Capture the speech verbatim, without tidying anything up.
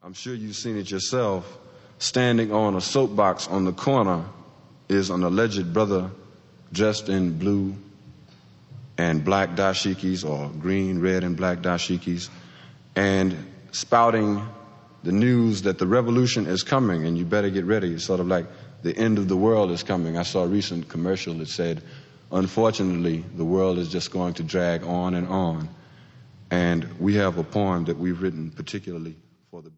I'm sure you've seen it yourself. Standing on a soapbox on the corner is an alleged brother dressed in blue and black dashikis, or green, red, and black dashikis, and spouting the news that the revolution is coming and you better get ready. It's sort of like the end of the world is coming. I saw a recent commercial that said, unfortunately, the world is just going to drag on and on. And we have a poem that we've written particularly for the